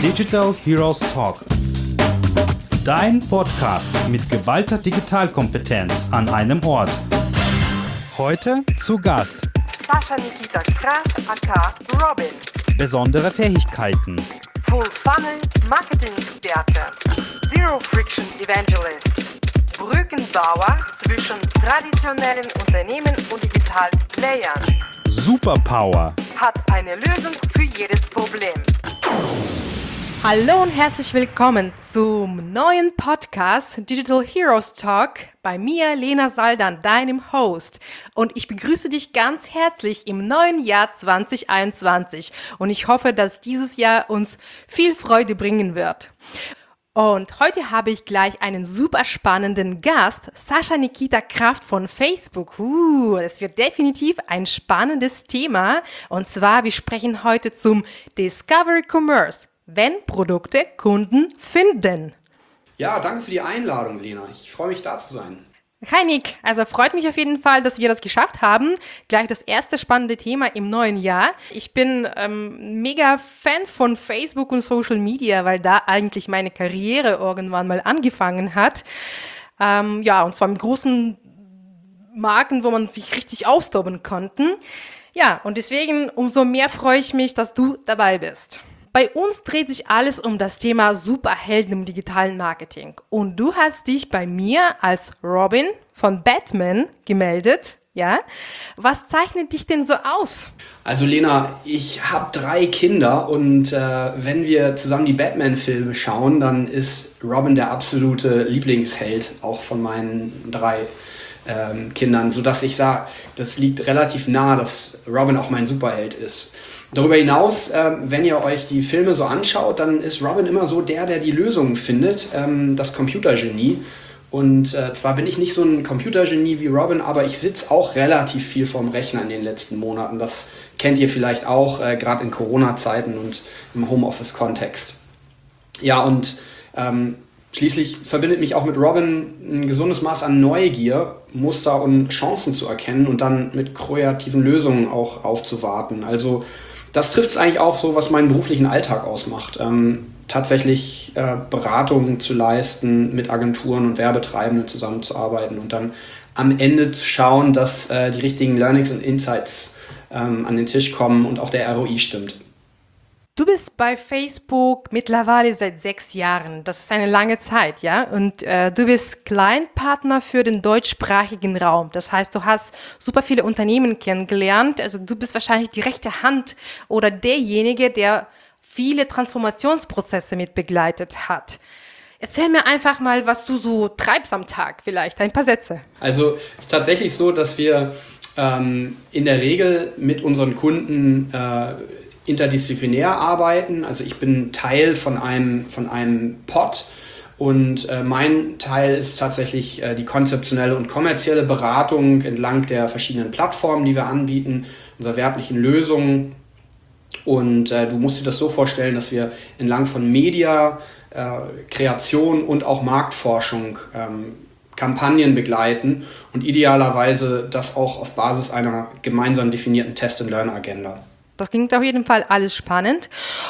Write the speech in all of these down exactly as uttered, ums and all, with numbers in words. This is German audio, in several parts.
Digital Heroes Talk. Dein Podcast mit geballter Digitalkompetenz an einem Ort. Heute zu Gast Sascha Nikita Kraft aka Robin. Besondere Fähigkeiten. Full Funnel Marketing-Experte. Zero Friction Evangelist. Brückenbauer zwischen traditionellen Unternehmen und digitalen Playern. Superpower. Hat eine Lösung für jedes Problem. Hallo und herzlich willkommen zum neuen Podcast Digital Heroes Talk bei mir, Lena Saldan, deinem Host. Und ich begrüße dich ganz herzlich im neuen Jahr zwanzig einundzwanzig und ich hoffe, dass dieses Jahr uns viel Freude bringen wird. Und heute habe ich gleich einen super spannenden Gast, Sascha Nikita Kraft von Facebook. Uh, das wird definitiv ein spannendes Thema. Und zwar, wir sprechen heute zum Discovery Commerce, wenn Produkte Kunden finden. Ja, danke für die Einladung, Lena. Ich freue mich, da zu sein. Hi Nick, also freut mich auf jeden Fall, dass wir das geschafft haben. Gleich das erste spannende Thema im neuen Jahr. Ich bin ähm, mega Fan von Facebook und Social Media, weil da eigentlich meine Karriere irgendwann mal angefangen hat. Ähm, ja, und zwar mit großen Marken, wo man sich richtig austoben konnte. Ja, und deswegen umso mehr freue ich mich, dass du dabei bist. Bei uns dreht sich alles um das Thema Superhelden im digitalen Marketing. Und du hast dich bei mir als Robin von Batman gemeldet, ja? Was zeichnet dich denn so aus? Also Lena, ich habe drei Kinder und äh, wenn wir zusammen die Batman-Filme schauen, dann ist Robin der absolute Lieblingsheld, auch von meinen drei ähm, Kindern, sodass ich sage, das liegt relativ nah, dass Robin auch mein Superheld ist. Darüber hinaus, ähm, wenn ihr euch die Filme so anschaut, dann ist Robin immer so der, der die Lösungen findet, ähm, das Computergenie. Und äh, zwar bin ich nicht so ein Computergenie wie Robin, aber ich sitze auch relativ viel vorm Rechner in den letzten Monaten. Das kennt ihr vielleicht auch, äh, gerade in Corona-Zeiten und im Homeoffice-Kontext. Ja, und ähm, schließlich verbindet mich auch mit Robin ein gesundes Maß an Neugier, Muster und Chancen zu erkennen und dann mit kreativen Lösungen auch aufzuwarten. Also das trifft es eigentlich auch so, was meinen beruflichen Alltag ausmacht. Ähm, tatsächlich äh, Beratungen zu leisten, mit Agenturen und Werbetreibenden zusammenzuarbeiten und dann am Ende zu schauen, dass äh, die richtigen Learnings und Insights ähm, an den Tisch kommen und auch der R O I stimmt. Du bist bei Facebook mittlerweile seit sechs Jahren. Das ist eine lange Zeit, ja? Und äh, du bist Client-Partner für den deutschsprachigen Raum. Das heißt, du hast super viele Unternehmen kennengelernt. Also du bist wahrscheinlich die rechte Hand oder derjenige, der viele Transformationsprozesse mit begleitet hat. Erzähl mir einfach mal, was du so treibst am Tag, vielleicht ein paar Sätze. Also es ist tatsächlich so, dass wir ähm, in der Regel mit unseren Kunden äh, interdisziplinär arbeiten. Also ich bin Teil von einem, von einem Pod und äh, mein Teil ist tatsächlich äh, die konzeptionelle und kommerzielle Beratung entlang der verschiedenen Plattformen, die wir anbieten, unserer werblichen Lösungen. Und äh, du musst dir das so vorstellen, dass wir entlang von Media, äh, Kreation und auch Marktforschung ähm, Kampagnen begleiten und idealerweise das auch auf Basis einer gemeinsam definierten Test-and-Learn-Agenda. Das klingt auf jeden Fall alles spannend.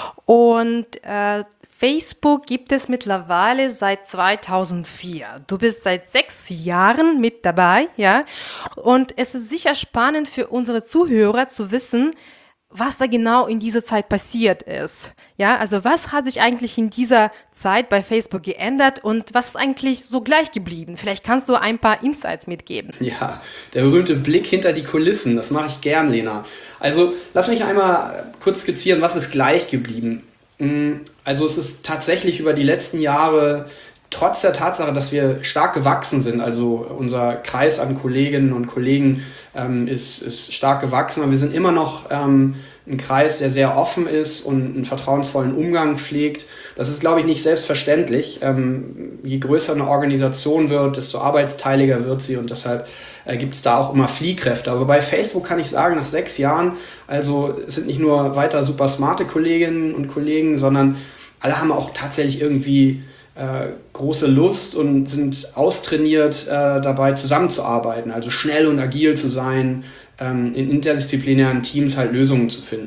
Und äh, Facebook gibt es mittlerweile seit zweitausendvier. Du bist seit sechs Jahren mit dabei, ja. Und es ist sicher spannend für unsere Zuhörer zu wissen, was da genau in dieser Zeit passiert ist. Ja, also was hat sich eigentlich in dieser Zeit bei Facebook geändert und was ist eigentlich so gleich geblieben? Vielleicht kannst du ein paar Insights mitgeben. Ja, der berühmte Blick hinter die Kulissen, das mache ich gern, Lena. Also lass mich einmal kurz skizzieren, was ist gleich geblieben. Also es ist tatsächlich über die letzten Jahre, trotz der Tatsache, dass wir stark gewachsen sind, also unser Kreis an Kolleginnen und Kollegen ähm, ist, ist stark gewachsen, aber wir sind immer noch ähm, ein Kreis, der sehr offen ist und einen vertrauensvollen Umgang pflegt. Das ist, glaube ich, nicht selbstverständlich. Ähm, je größer eine Organisation wird, desto arbeitsteiliger wird sie und deshalb äh, gibt es da auch immer Fliehkräfte. Aber bei Facebook kann ich sagen, nach sechs Jahren, also es sind nicht nur weiter super smarte Kolleginnen und Kollegen, sondern alle haben auch tatsächlich irgendwie Äh, große Lust und sind austrainiert äh, dabei zusammenzuarbeiten, also schnell und agil zu sein, ähm, in interdisziplinären Teams halt Lösungen zu finden.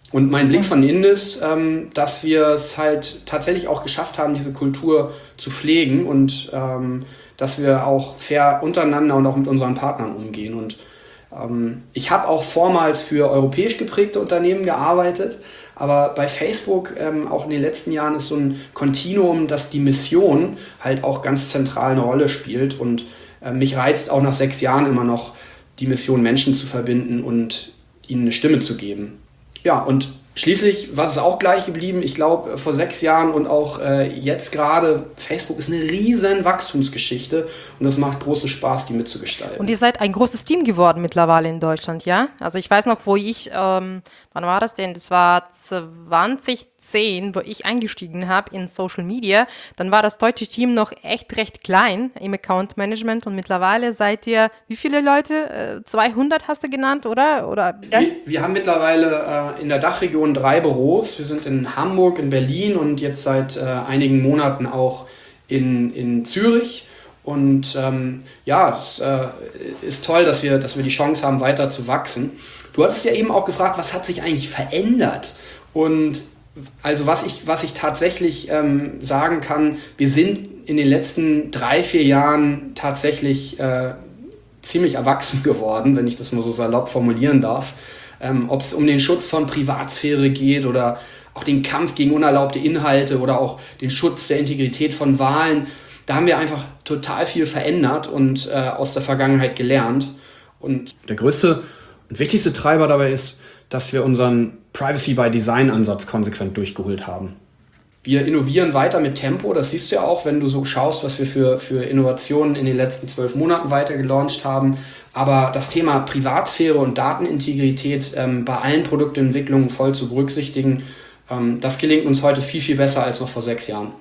Und mein Blick von innen ist, ähm, dass wir es halt tatsächlich auch geschafft haben, diese Kultur zu pflegen und ähm, dass wir auch fair untereinander und auch mit unseren Partnern umgehen. Und ähm, ich habe auch vormals für europäisch geprägte Unternehmen gearbeitet, aber bei Facebook ähm, auch in den letzten Jahren ist so ein Kontinuum, dass die Mission halt auch ganz zentral eine Rolle spielt. Und äh, mich reizt auch nach sechs Jahren immer noch, die Mission Menschen zu verbinden und ihnen eine Stimme zu geben. Ja, und schließlich, was ist auch gleich geblieben? Ich glaube, vor sechs Jahren und auch äh, jetzt gerade, Facebook ist eine riesen Wachstumsgeschichte und es macht großen Spaß, die mitzugestalten. Und ihr seid ein großes Team geworden mittlerweile in Deutschland, ja? Also ich weiß noch, wo ich, ähm, wann war das denn? Das war zwanzig zehn, wo ich eingestiegen habe in Social Media. Dann war das deutsche Team noch echt recht klein im Account Management und mittlerweile seid ihr, wie viele Leute? zweihundert hast du genannt, oder? oder ja? wir, wir haben mittlerweile äh, in der Dachregion drei Büros. Wir sind in Hamburg, in Berlin und jetzt seit äh, einigen Monaten auch in, in Zürich. Und ähm, ja, es äh, ist toll, dass wir, dass wir die Chance haben, weiter zu wachsen. Du hattest ja eben auch gefragt, was hat sich eigentlich verändert? Und also was ich, was ich tatsächlich ähm, sagen kann, wir sind in den letzten drei, vier Jahren tatsächlich äh, ziemlich erwachsen geworden, wenn ich das mal so salopp formulieren darf. Ähm, ob es um den Schutz von Privatsphäre geht oder auch den Kampf gegen unerlaubte Inhalte oder auch den Schutz der Integrität von Wahlen. Da haben wir einfach total viel verändert und äh, aus der Vergangenheit gelernt. Und der größte und wichtigste Treiber dabei ist, dass wir unseren Privacy-by-Design-Ansatz konsequent durchgeholt haben. Wir innovieren weiter mit Tempo, das siehst du ja auch, wenn du so schaust, was wir für, für Innovationen in den letzten zwölf Monaten weiter gelauncht haben. Aber das Thema Privatsphäre und Datenintegrität ähm, bei allen Produktentwicklungen voll zu berücksichtigen, ähm, das gelingt uns heute viel, viel besser als noch vor sechs Jahren.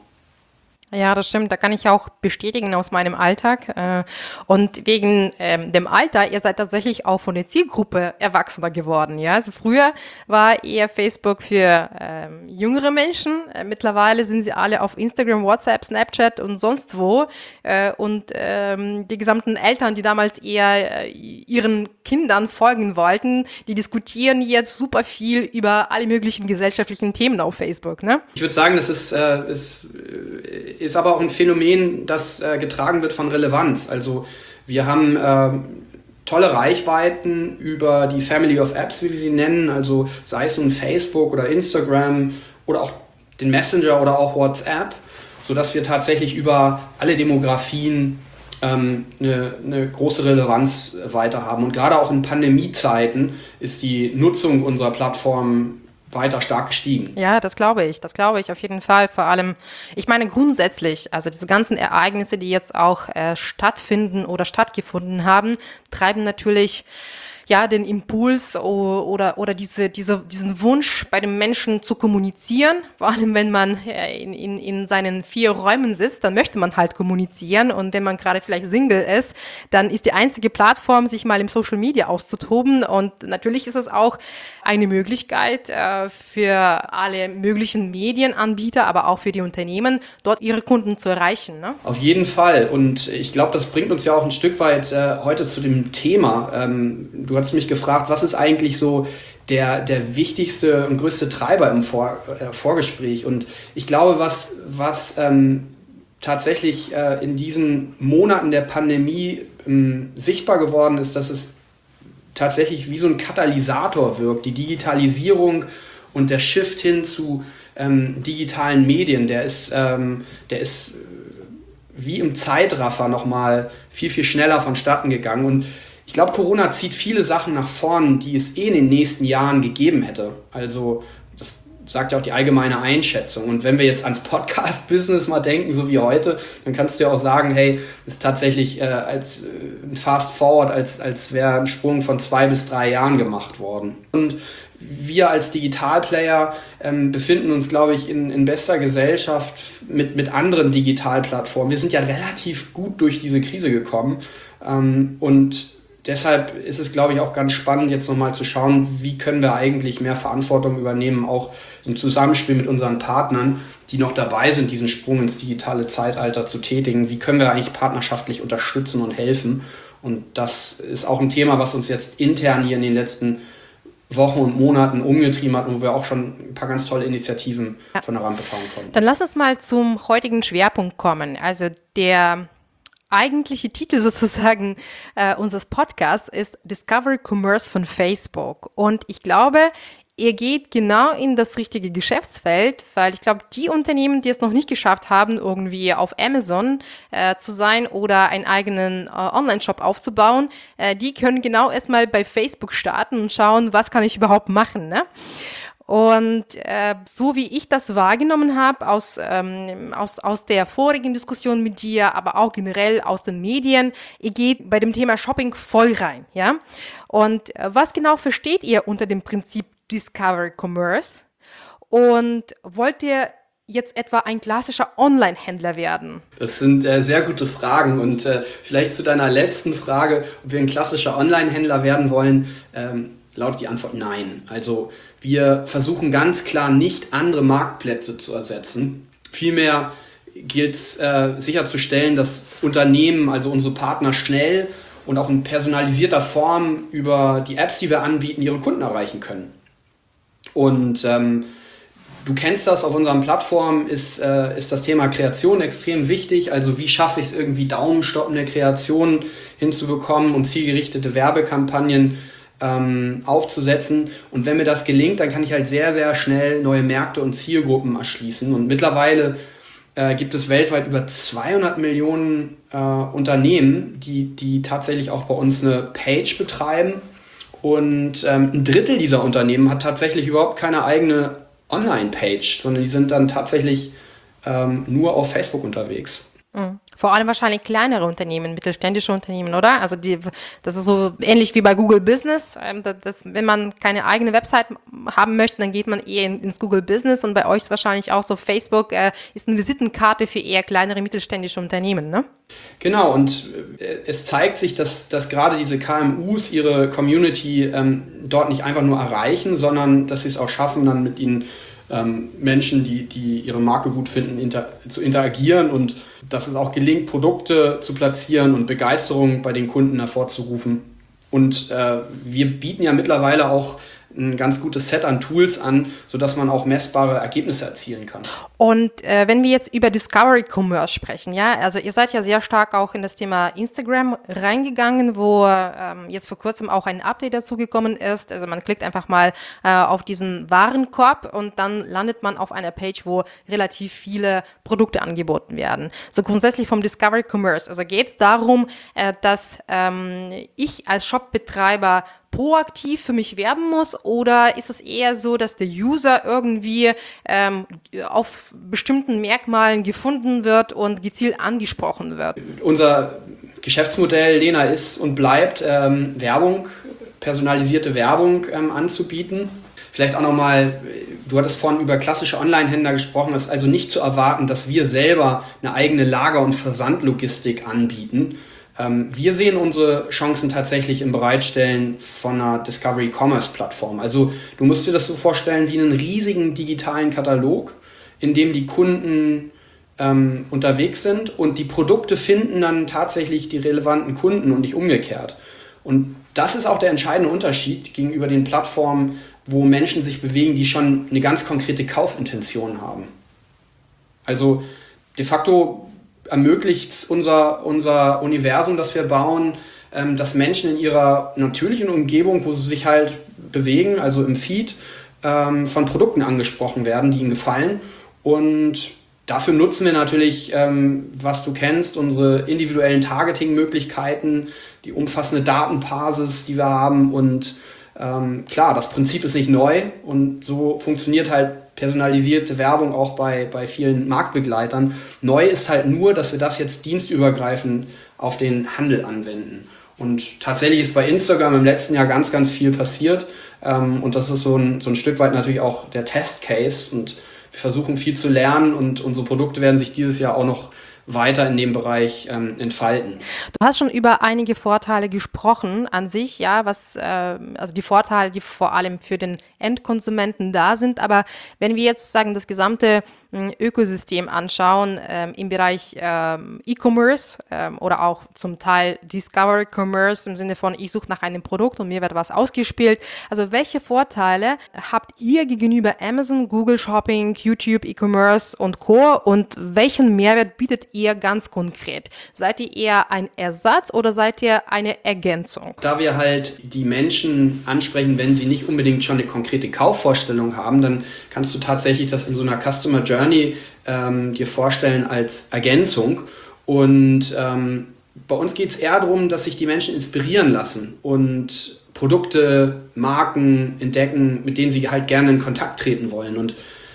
Ja, das stimmt. Da kann ich auch bestätigen aus meinem Alltag. Und wegen ähm, dem Alter, ihr seid tatsächlich auch von der Zielgruppe erwachsener geworden. Ja, also früher war eher Facebook für ähm, jüngere Menschen. Äh, mittlerweile sind sie alle auf Instagram, WhatsApp, Snapchat und sonst wo. Äh, und ähm, die gesamten Eltern, die damals eher äh, ihren Kindern folgen wollten, die diskutieren jetzt super viel über alle möglichen gesellschaftlichen Themen auf Facebook. Ne? Ich würde sagen, das ist, äh, ist äh, ist aber auch ein Phänomen, das äh, getragen wird von Relevanz. Also wir haben äh, tolle Reichweiten über die Family of Apps, wie wir sie nennen, also sei es nun Facebook oder Instagram oder auch den Messenger oder auch WhatsApp, sodass wir tatsächlich über alle Demografien ähm, eine, eine große Relevanz weiter haben. Und gerade auch in Pandemiezeiten ist die Nutzung unserer Plattform weiter stark gestiegen. Ja, das glaube ich, das glaube ich auf jeden Fall. Vor allem, ich meine grundsätzlich, also diese ganzen Ereignisse, die jetzt auch äh, stattfinden oder stattgefunden haben, treiben natürlich ja den Impuls oder oder diese diese diesen Wunsch bei dem Menschen zu kommunizieren. Vor allem, wenn man in in in seinen vier Räumen sitzt, dann möchte man halt kommunizieren. Und wenn man gerade vielleicht Single ist, dann ist die einzige Plattform, sich mal im Social Media auszutoben. Und natürlich ist es auch eine Möglichkeit äh, für alle möglichen Medienanbieter, aber auch für die Unternehmen, dort ihre Kunden zu erreichen. Ne? Auf jeden Fall. Und ich glaube, das bringt uns ja auch ein Stück weit äh, heute zu dem Thema. Ähm, du hast mich gefragt, was ist eigentlich so der, der wichtigste und größte Treiber im Vor, äh, Vorgespräch? Und ich glaube, was, was ähm, tatsächlich äh, in diesen Monaten der Pandemie ähm, sichtbar geworden ist, dass es tatsächlich wie so ein Katalysator wirkt. Die Digitalisierung und der Shift hin zu ähm, digitalen Medien, der ist, ähm, der ist wie im Zeitraffer nochmal viel, viel schneller vonstatten gegangen. Und ich glaube, Corona zieht viele Sachen nach vorn, die es eh in den nächsten Jahren gegeben hätte. Also das sagt ja auch die allgemeine Einschätzung. Und wenn wir jetzt ans Podcast-Business mal denken, so wie heute, dann kannst du ja auch sagen, hey, ist tatsächlich äh, als äh, ein Fast-Forward, als, als wäre ein Sprung von zwei bis drei Jahren gemacht worden. Und wir als Digitalplayer ähm, befinden uns, glaube ich, in, in bester Gesellschaft mit, mit anderen Digitalplattformen. Wir sind ja relativ gut durch diese Krise gekommen ähm, und deshalb ist es, glaube ich, auch ganz spannend, jetzt nochmal zu schauen, wie können wir eigentlich mehr Verantwortung übernehmen, auch im Zusammenspiel mit unseren Partnern, die noch dabei sind, diesen Sprung ins digitale Zeitalter zu tätigen. Wie können wir eigentlich partnerschaftlich unterstützen und helfen? Und das ist auch ein Thema, was uns jetzt intern hier in den letzten Wochen und Monaten umgetrieben hat und wo wir auch schon ein paar ganz tolle Initiativen ja. von der Rampe fahren konnten. Dann lass uns mal zum heutigen Schwerpunkt kommen. Also der eigentliche Titel sozusagen äh, unseres Podcasts ist Discover Commerce von Facebook. Und ich glaube, ihr geht genau in das richtige Geschäftsfeld, weil ich glaube, die Unternehmen, die es noch nicht geschafft haben, irgendwie auf Amazon äh, zu sein oder einen eigenen äh, Online-Shop aufzubauen, äh, die können genau erstmal bei Facebook starten und schauen, was kann ich überhaupt machen, ne? Und äh, so wie ich das wahrgenommen habe aus, ähm, aus, aus der vorigen Diskussion mit dir, aber auch generell aus den Medien, ihr geht bei dem Thema Shopping voll rein, ja? Und äh, was genau versteht ihr unter dem Prinzip Discover Commerce? Und wollt ihr jetzt etwa ein klassischer Online-Händler werden? Das sind äh, sehr gute Fragen und äh, vielleicht zu deiner letzten Frage, ob wir ein klassischer Online-Händler werden wollen, ähm, lautet die Antwort nein. Also wir versuchen ganz klar nicht andere Marktplätze zu ersetzen. Vielmehr gilt es äh, sicherzustellen, dass Unternehmen, also unsere Partner, schnell und auch in personalisierter Form über die Apps, die wir anbieten, ihre Kunden erreichen können. Und ähm, du kennst das, auf unseren Plattformen ist, äh, ist das Thema Kreation extrem wichtig. Also wie schaffe ich es irgendwie, daumenstoppende Kreationen hinzubekommen und zielgerichtete Werbekampagnen ähm, aufzusetzen. Und wenn mir das gelingt, dann kann ich halt sehr, sehr schnell neue Märkte und Zielgruppen erschließen. Und mittlerweile äh, gibt es weltweit über zweihundert Millionen äh, Unternehmen, die, die tatsächlich auch bei uns eine Page betreiben. Und ähm, ein Drittel dieser Unternehmen hat tatsächlich überhaupt keine eigene Online-Page, sondern die sind dann tatsächlich ähm, nur auf Facebook unterwegs. Mhm. Vor allem wahrscheinlich kleinere Unternehmen, mittelständische Unternehmen, oder? Also die, das ist so ähnlich wie bei Google Business. Ähm, das, das, wenn man keine eigene Website haben möchte, dann geht man eher in, ins Google Business und bei euch ist wahrscheinlich auch so, Facebook äh, ist eine Visitenkarte für eher kleinere mittelständische Unternehmen, ne? Genau, und äh, es zeigt sich, dass, dass gerade diese K M Us ihre Community ähm, dort nicht einfach nur erreichen, sondern dass sie es auch schaffen, dann mit ihnen ähm, Menschen, die, die ihre Marke gut finden, inter, zu interagieren und dass es auch gelingt, Produkte zu platzieren und Begeisterung bei den Kunden hervorzurufen. Und äh, wir bieten ja mittlerweile auch ein ganz gutes Set an Tools an, sodass man auch messbare Ergebnisse erzielen kann. Und äh, wenn wir jetzt über Discovery Commerce sprechen, ja, also ihr seid ja sehr stark auch in das Thema Instagram reingegangen, wo ähm, jetzt vor kurzem auch ein Update dazugekommen ist. Also man klickt einfach mal äh, auf diesen Warenkorb und dann landet man auf einer Page, wo relativ viele Produkte angeboten werden. So grundsätzlich vom Discovery Commerce. Also geht es darum, äh, dass ähm, ich als Shopbetreiber proaktiv für mich werben muss, oder ist es eher so, dass der User irgendwie ähm, auf bestimmten Merkmalen gefunden wird und gezielt angesprochen wird? Unser Geschäftsmodell, Lena, ist und bleibt ähm, Werbung, personalisierte Werbung ähm, anzubieten. Vielleicht auch nochmal, du hattest vorhin über klassische Online-Händler gesprochen, es ist also nicht zu erwarten, dass wir selber eine eigene Lager- und Versandlogistik anbieten. Wir sehen unsere Chancen tatsächlich im Bereitstellen von einer Discovery-Commerce-Plattform. Also du musst dir das so vorstellen wie einen riesigen digitalen Katalog, in dem die Kunden ähm, unterwegs sind und die Produkte finden dann tatsächlich die relevanten Kunden und nicht umgekehrt. Und das ist auch der entscheidende Unterschied gegenüber den Plattformen, wo Menschen sich bewegen, die schon eine ganz konkrete Kaufintention haben. Also de facto ermöglicht unser, unser Universum, das wir bauen, ähm, dass Menschen in ihrer natürlichen Umgebung, wo sie sich halt bewegen, also im Feed, ähm, von Produkten angesprochen werden, die ihnen gefallen. Und dafür nutzen wir natürlich, ähm, was du kennst, unsere individuellen Targeting-Möglichkeiten, die umfassende Datenbasis, die wir haben. Und ähm, klar, das Prinzip ist nicht neu und so funktioniert halt personalisierte Werbung auch bei, bei vielen Marktbegleitern. Neu ist halt nur, dass wir das jetzt dienstübergreifend auf den Handel anwenden. Und tatsächlich ist bei Instagram im letzten Jahr ganz, ganz viel passiert. Ähm, und das ist so ein, so ein Stück weit natürlich auch der Testcase. Und wir versuchen viel zu lernen und unsere Produkte werden sich dieses Jahr auch noch weiter in dem Bereich ähm, entfalten. Du hast schon über einige Vorteile gesprochen an sich, ja, was äh, also die Vorteile, die vor allem für den Endkonsumenten da sind. Aber wenn wir jetzt sagen, das gesamte äh, Ökosystem anschauen ähm, im Bereich ähm, E-Commerce ähm, oder auch zum Teil Discovery Commerce im Sinne von, ich suche nach einem Produkt und mir wird was ausgespielt. Also welche Vorteile habt ihr gegenüber Amazon, Google Shopping, YouTube, E-Commerce und Co. und welchen Mehrwert bietet ihr ganz konkret? Seid ihr eher ein Ersatz oder seid ihr eine Ergänzung? Da wir halt die Menschen ansprechen, wenn sie nicht unbedingt schon eine konkrete Kaufvorstellung haben, dann kannst du tatsächlich das in so einer Customer Journey ähm, dir vorstellen als Ergänzung. Und ähm, bei uns geht es eher darum, dass sich die Menschen inspirieren lassen und Produkte, Marken entdecken, mit denen sie halt gerne in Kontakt treten wollen. Und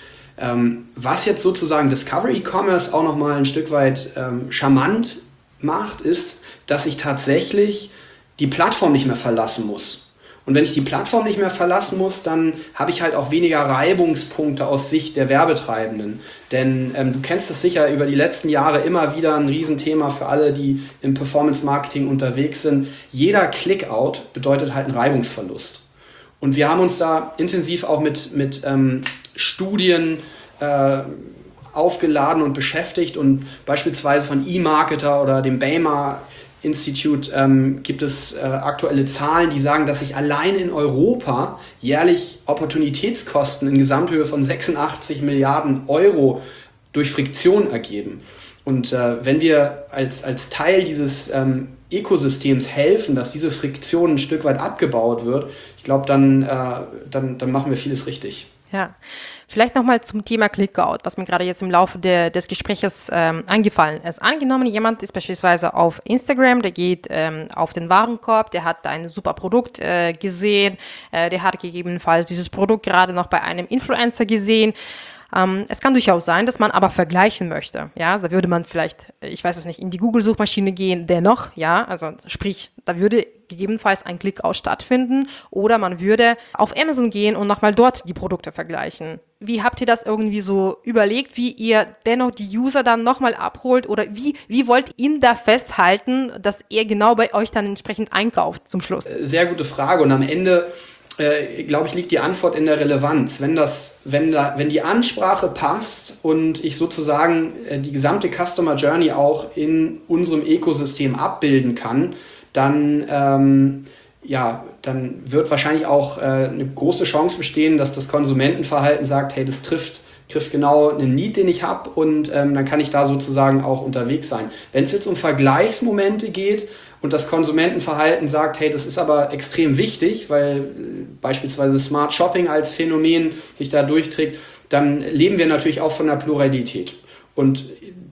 ähm, was jetzt sozusagen Discovery E-Commerce auch nochmal ein Stück weit ähm, charmant macht, ist, dass ich tatsächlich die Plattform nicht mehr verlassen muss. Und wenn ich die Plattform nicht mehr verlassen muss, dann habe ich halt auch weniger Reibungspunkte aus Sicht der Werbetreibenden. Denn ähm, du kennst es sicher über die letzten Jahre immer wieder ein Riesenthema für alle, die im Performance-Marketing unterwegs sind. Jeder Click-Out bedeutet halt einen Reibungsverlust. Und wir haben uns da intensiv auch mit, mit ähm, Studien äh, aufgeladen und beschäftigt. Und beispielsweise von eMarketer oder dem Baima Institute ähm, gibt es äh, aktuelle Zahlen, die sagen, dass sich allein in Europa jährlich Opportunitätskosten in Gesamthöhe von sechsundachtzig Milliarden Euro durch Friktion ergeben. Und äh, wenn wir als, als Teil dieses ähm, Ökosystems helfen, dass diese Friktion ein Stück weit abgebaut wird, ich glaube, dann, äh, dann, dann machen wir vieles richtig. Ja, vielleicht nochmal zum Thema Clickout, was mir gerade jetzt im Laufe der, des Gesprächs ähm, eingefallen ist. Angenommen, jemand ist beispielsweise auf Instagram, der geht ähm, auf den Warenkorb, der hat ein super Produkt äh, gesehen, äh, der hat gegebenenfalls dieses Produkt gerade noch bei einem Influencer gesehen. Ähm, es kann durchaus sein, dass man aber vergleichen möchte. Ja, da würde man vielleicht, ich weiß es nicht, in die Google-Suchmaschine gehen, dennoch, ja, also sprich, da würde gegebenenfalls ein Clickout stattfinden oder man würde auf Amazon gehen und nochmal dort die Produkte vergleichen. Wie habt ihr das irgendwie so überlegt, wie ihr dennoch die User dann nochmal abholt oder wie, wie wollt ihr da festhalten, dass er genau bei euch dann entsprechend einkauft zum Schluss? Sehr gute Frage und am Ende Äh, glaube ich, liegt die Antwort in der Relevanz. Wenn das, wenn da, wenn die Ansprache passt und ich sozusagen äh, die gesamte Customer Journey auch in unserem Ökosystem abbilden kann, dann, ähm, ja, dann wird wahrscheinlich auch äh, eine große Chance bestehen, dass das Konsumentenverhalten sagt, hey, das trifft trifft genau einen Need, den ich habe und ähm, dann kann ich da sozusagen auch unterwegs sein. Wenn es jetzt um Vergleichsmomente geht und das Konsumentenverhalten sagt, hey, das ist aber extrem wichtig, weil äh, beispielsweise Smart Shopping als Phänomen sich da durchträgt, dann leben wir natürlich auch von der Pluralität. Und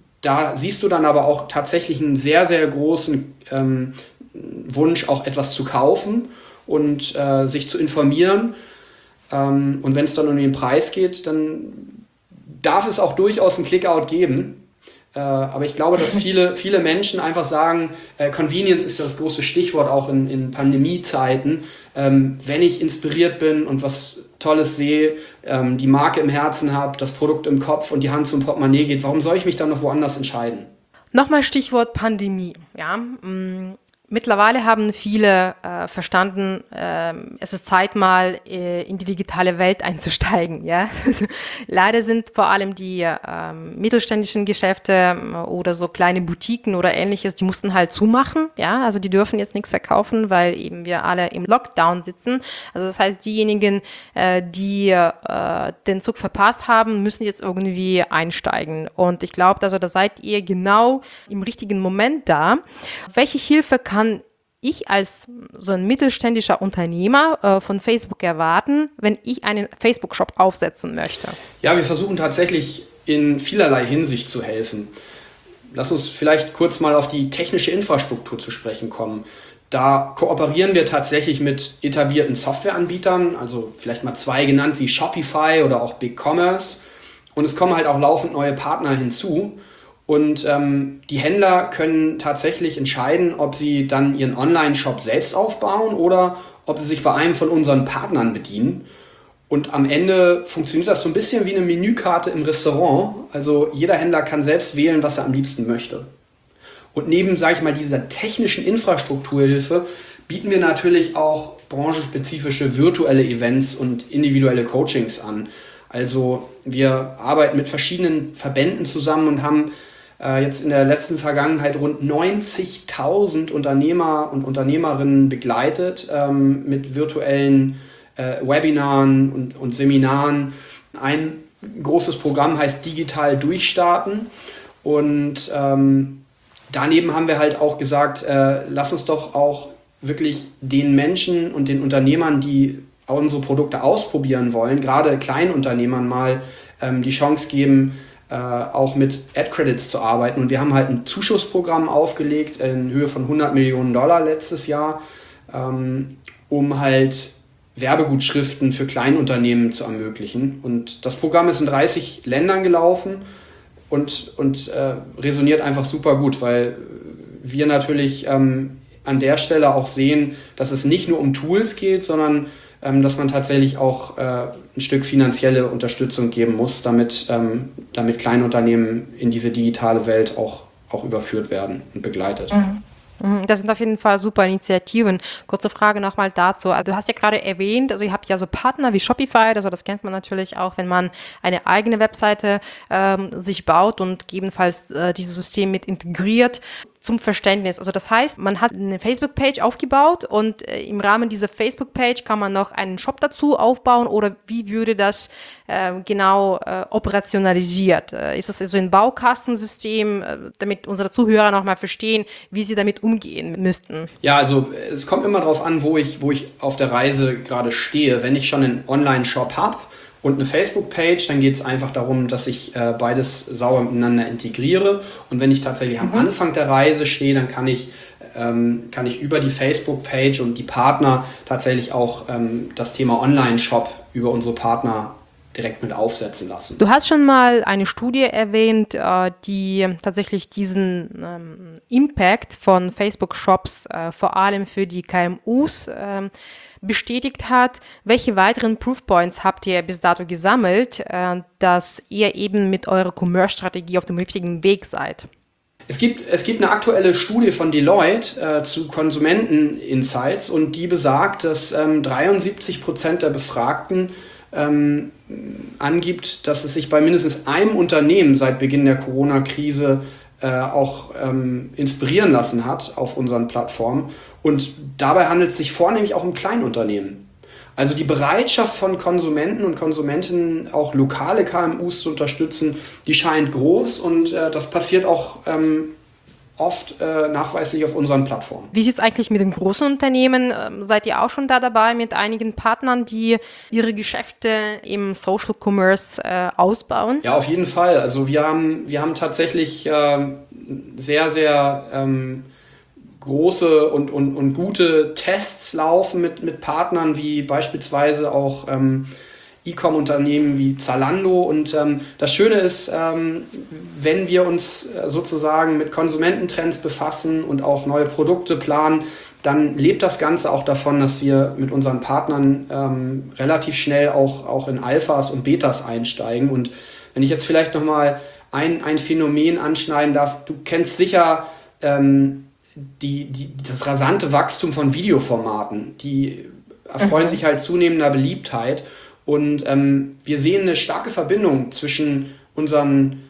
da siehst du dann aber auch tatsächlich einen sehr, sehr großen ähm, Wunsch, auch etwas zu kaufen und äh, sich zu informieren. Ähm, und wenn es dann um den Preis geht, dann darf es auch durchaus einen Clickout geben. Äh, aber ich glaube, dass viele, viele Menschen einfach sagen, äh, Convenience ist das große Stichwort auch in, in Pandemiezeiten. Ähm, wenn ich inspiriert bin und was Tolles sehe, ähm, die Marke im Herzen habe, das Produkt im Kopf und die Hand zum Portemonnaie geht, warum soll ich mich dann noch woanders entscheiden? Nochmal Stichwort Pandemie. Ja, mh. Mittlerweile haben viele äh, verstanden, äh, es ist Zeit, mal äh, in die digitale Welt einzusteigen. Ja? Leider sind vor allem die äh, mittelständischen Geschäfte äh, oder so kleine Boutiquen oder ähnliches, die mussten halt zumachen. Ja? Also die dürfen jetzt nichts verkaufen, weil eben wir alle im Lockdown sitzen. Also das heißt, diejenigen, äh, die äh, den Zug verpasst haben, müssen jetzt irgendwie einsteigen. Und ich glaube, also da seid ihr genau im richtigen Moment da. Welche Hilfe kann ich als so ein mittelständischer Unternehmer äh, von Facebook erwarten, wenn ich einen Facebook-Shop aufsetzen möchte? Ja, wir versuchen tatsächlich in vielerlei Hinsicht zu helfen. Lass uns vielleicht kurz mal auf die technische Infrastruktur zu sprechen kommen. Da kooperieren wir tatsächlich mit etablierten Softwareanbietern, also vielleicht mal zwei genannt wie Shopify oder auch BigCommerce. Und es kommen halt auch laufend neue Partner hinzu. Und ähm, die Händler können tatsächlich entscheiden, ob sie dann ihren Online-Shop selbst aufbauen oder ob sie sich bei einem von unseren Partnern bedienen. Und am Ende funktioniert das so ein bisschen wie eine Menükarte im Restaurant. Also jeder Händler kann selbst wählen, was er am liebsten möchte. Und neben, sage ich mal, dieser technischen Infrastrukturhilfe bieten wir natürlich auch branchenspezifische virtuelle Events und individuelle Coachings an. Also wir arbeiten mit verschiedenen Verbänden zusammen und haben äh, jetzt in der letzten Vergangenheit rund neunzigtausend Unternehmer und Unternehmerinnen begleitet ähm, mit virtuellen äh, Webinaren und, und Seminaren. Ein großes Programm heißt Digital Durchstarten und ähm, daneben haben wir halt auch gesagt, äh, lass uns doch auch wirklich den Menschen und den Unternehmern, die unsere Produkte ausprobieren wollen, gerade Kleinunternehmern mal ähm, die Chance geben, äh, auch mit Ad-Credits zu arbeiten. Und wir haben halt ein Zuschussprogramm aufgelegt in Höhe von hundert Millionen Dollar letztes Jahr, ähm, um halt Werbegutschriften für Kleinunternehmen zu ermöglichen. Und das Programm ist in dreißig Ländern gelaufen und, und äh, resoniert einfach super gut, weil wir natürlich ähm, an der Stelle auch sehen, dass es nicht nur um Tools geht, sondern ähm, dass man tatsächlich auch äh, ein Stück finanzielle Unterstützung geben muss, damit, ähm, damit Kleinunternehmen in diese digitale Welt auch, auch überführt werden und begleitet. Mhm. Das sind auf jeden Fall super Initiativen. Kurze Frage nochmal dazu. Also du hast ja gerade erwähnt, also ihr habt ja so Partner wie Shopify, also das kennt man natürlich auch, wenn man eine eigene Webseite ähm, sich baut und gegebenenfalls äh, dieses System mit integriert. Zum Verständnis. Also das heißt, man hat eine Facebook-Page aufgebaut und äh, im Rahmen dieser Facebook-Page kann man noch einen Shop dazu aufbauen oder wie würde das äh, genau äh, operationalisiert? Äh, ist das so ein Baukastensystem, äh, damit unsere Zuhörer nochmal verstehen, wie sie damit umgehen müssten? Ja, also es kommt immer darauf an, wo ich, wo ich auf der Reise gerade stehe. Wenn ich schon einen Online-Shop habe und eine Facebook-Page, dann geht es einfach darum, dass ich äh, beides sauber miteinander integriere. Und wenn ich tatsächlich am Anfang der Reise stehe, dann kann ich, ähm, kann ich über die Facebook-Page und die Partner tatsächlich auch ähm, das Thema Online-Shop über unsere Partner direkt mit aufsetzen lassen. Du hast schon mal eine Studie erwähnt, äh, die tatsächlich diesen ähm, Impact von Facebook-Shops äh, vor allem für die K M Us äh, bestätigt hat. Welche weiteren Proofpoints habt ihr bis dato gesammelt, äh, dass ihr eben mit eurer Commerce-Strategie auf dem richtigen Weg seid? Es gibt, es gibt eine aktuelle Studie von Deloitte äh, zu Konsumenten-Insights und die besagt, dass ähm, dreiundsiebzig Prozent der Befragten ähm, angibt, dass es sich bei mindestens einem Unternehmen seit Beginn der Corona-Krise äh, auch ähm, inspirieren lassen hat auf unseren Plattformen. Und dabei handelt es sich vornehmlich auch um Kleinunternehmen. Also die Bereitschaft von Konsumenten und Konsumentinnen, auch lokale K M Us zu unterstützen, die scheint groß und äh, das passiert auch ähm, oft äh, nachweislich auf unseren Plattformen. Wie sieht es eigentlich mit den großen Unternehmen? Ähm, seid ihr auch schon da dabei mit einigen Partnern, die ihre Geschäfte im Social Commerce äh, ausbauen? Ja, auf jeden Fall. Also wir haben, wir haben tatsächlich äh, sehr, sehr ähm, große und, und, und gute Tests laufen mit, mit Partnern wie beispielsweise auch ähm, E-Com-Unternehmen wie Zalando. Und ähm, das Schöne ist, ähm, wenn wir uns sozusagen mit Konsumententrends befassen und auch neue Produkte planen, dann lebt das Ganze auch davon, dass wir mit unseren Partnern ähm, relativ schnell auch, auch in Alphas und Betas einsteigen. Und wenn ich jetzt vielleicht nochmal ein, ein Phänomen anschneiden darf, du kennst sicher ähm, Die, die, das rasante Wachstum von Videoformaten, die erfreuen mhm. sich halt zunehmender Beliebtheit und ähm, wir sehen eine starke Verbindung zwischen unseren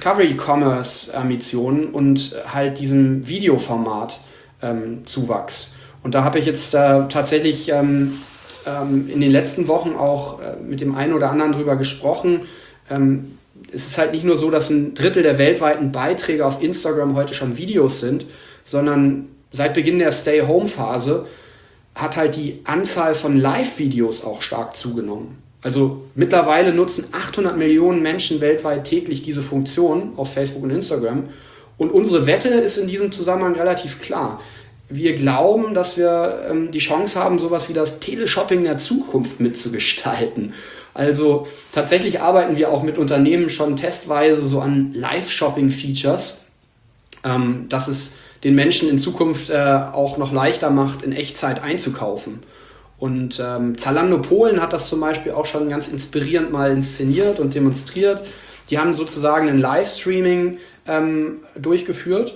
Discovery-Commerce-Ambitionen und halt diesem Videoformat ähm, Zuwachs. Und da habe ich jetzt äh, tatsächlich ähm, ähm, in den letzten Wochen auch äh, mit dem einen oder anderen drüber gesprochen. Ähm, es ist halt nicht nur so, dass ein Drittel der weltweiten Beiträge auf Instagram heute schon Videos sind, sondern seit Beginn der Stay-Home-Phase hat halt die Anzahl von Live-Videos auch stark zugenommen. Also mittlerweile nutzen achthundert Millionen Menschen weltweit täglich diese Funktion auf Facebook und Instagram. Und unsere Wette ist in diesem Zusammenhang relativ klar. Wir glauben, dass wir ähm, die Chance haben, sowas wie das Teleshopping der Zukunft mitzugestalten. Also tatsächlich arbeiten wir auch mit Unternehmen schon testweise so an Live-Shopping-Features, ähm, dass es den Menschen in Zukunft äh, auch noch leichter macht, in Echtzeit einzukaufen. Und ähm, Zalando Polen hat das zum Beispiel auch schon ganz inspirierend mal inszeniert und demonstriert. Die haben sozusagen ein Livestreaming ähm, durchgeführt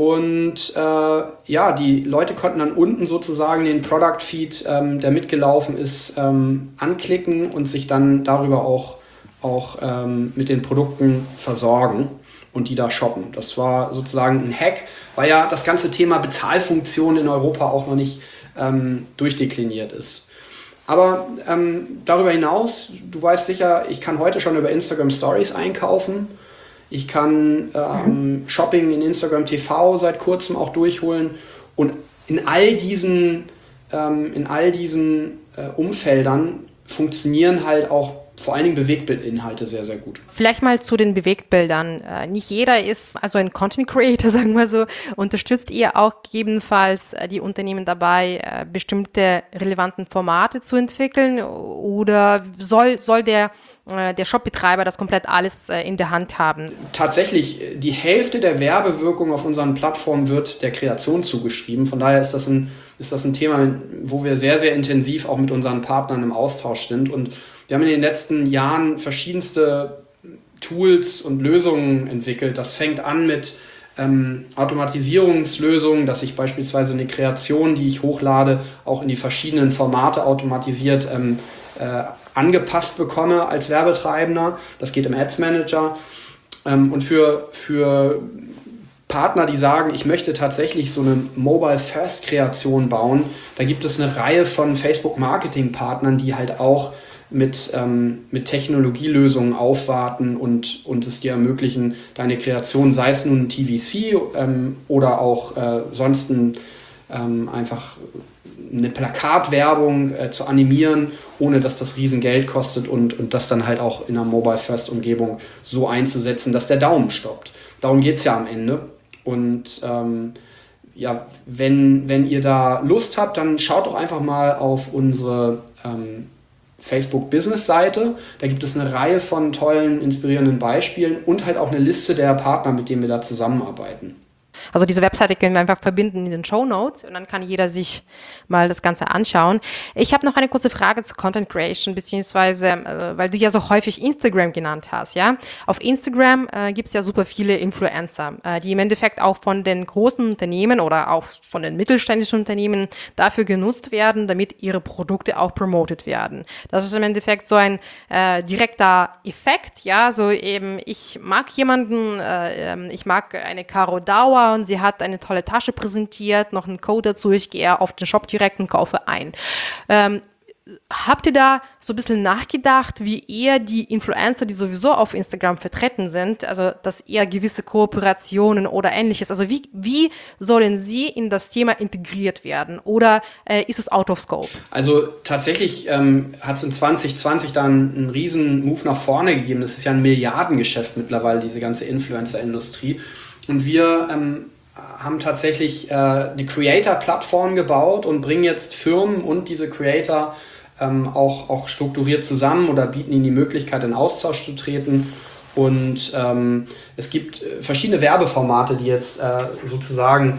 und äh, ja, die Leute konnten dann unten sozusagen den Product Feed, ähm, der mitgelaufen ist, ähm, anklicken und sich dann darüber auch, auch ähm, mit den Produkten versorgen und die da shoppen. Das war sozusagen ein Hack, weil ja das ganze Thema Bezahlfunktion in Europa auch noch nicht ähm, durchdekliniert ist. Aber ähm, darüber hinaus, du weißt sicher, ich kann heute schon über Instagram Stories einkaufen. Ich kann ähm, mhm. Shopping in Instagram T V seit kurzem auch durchholen. Und in all diesen, ähm, in all diesen äh, Umfeldern funktionieren halt auch vor allen Dingen Bewegtbildinhalte sehr, sehr gut. Vielleicht mal zu den Bewegtbildern. Äh, nicht jeder ist also ein Content Creator, sagen wir so. Unterstützt ihr auch gegebenenfalls äh, die Unternehmen dabei, äh, bestimmte relevanten Formate zu entwickeln? Oder soll, soll der, äh, der Shopbetreiber das komplett alles äh, in der Hand haben? Tatsächlich, die Hälfte der Werbewirkung auf unseren Plattformen wird der Kreation zugeschrieben. Von daher ist das ein, ist das ein Thema, wo wir sehr, sehr intensiv auch mit unseren Partnern im Austausch sind. Und wir haben in den letzten Jahren verschiedenste Tools und Lösungen entwickelt. Das fängt an mit ähm, Automatisierungslösungen, dass ich beispielsweise eine Kreation, die ich hochlade, auch in die verschiedenen Formate automatisiert ähm, äh, angepasst bekomme als Werbetreibender. Das geht im Ads Manager. Ähm, und für, für Partner, die sagen, ich möchte tatsächlich so eine Mobile-First-Kreation bauen, da gibt es eine Reihe von Facebook-Marketing-Partnern, die halt auch mit, ähm, mit Technologielösungen aufwarten und, und es dir ermöglichen, deine Kreation, sei es nun ein T V C ähm, oder auch äh, sonst ein, ähm, einfach eine Plakatwerbung äh, zu animieren, ohne dass das Riesengeld kostet und, und das dann halt auch in einer Mobile-First-Umgebung so einzusetzen, dass der Daumen stoppt. Darum geht es ja am Ende. Und ähm, ja, wenn, wenn ihr da Lust habt, dann schaut doch einfach mal auf unsere ähm, Facebook-Business-Seite. Da gibt es eine Reihe von tollen, inspirierenden Beispielen und halt auch eine Liste der Partner, mit denen wir da zusammenarbeiten. Also diese Webseite können wir einfach verbinden in den Shownotes und dann kann jeder sich mal das Ganze anschauen. Ich habe noch eine kurze Frage zu Content Creation, beziehungsweise, äh, weil du ja so häufig Instagram genannt hast, ja. Auf Instagram äh, gibt es ja super viele Influencer, äh, die im Endeffekt auch von den großen Unternehmen oder auch von den mittelständischen Unternehmen dafür genutzt werden, damit ihre Produkte auch promotet werden. Das ist im Endeffekt so ein äh, direkter Effekt, ja, so eben, ich mag jemanden, äh, ich mag eine Caro Dauer und sie hat eine tolle Tasche präsentiert, noch einen Code dazu, ich gehe auf den Shop direkt und kaufe ein. Ähm, habt ihr da so ein bisschen nachgedacht, wie ihr die Influencer, die sowieso auf Instagram vertreten sind, also dass ihr gewisse Kooperationen oder ähnliches, also wie, wie sollen sie in das Thema integriert werden oder äh, ist es out of scope? Also tatsächlich ähm, hat es in zwanzig zwanzig dann einen riesen Move nach vorne gegeben. Das ist ja ein Milliardengeschäft mittlerweile, diese ganze Influencer-Industrie. Und wir ähm, haben tatsächlich äh, eine Creator-Plattform gebaut und bringen jetzt Firmen und diese Creator ähm, auch, auch strukturiert zusammen oder bieten ihnen die Möglichkeit, in Austausch zu treten. Und ähm, es gibt verschiedene Werbeformate, die jetzt äh, sozusagen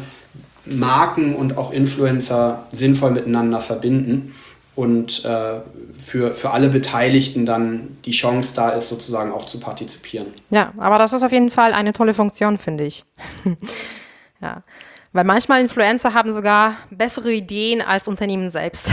Marken und auch Influencer sinnvoll miteinander verbinden. Und äh, für, für alle Beteiligten dann die Chance da ist, sozusagen auch zu partizipieren. Ja, aber das ist auf jeden Fall eine tolle Funktion, finde ich. Ja, weil manchmal Influencer haben sogar bessere Ideen als Unternehmen selbst.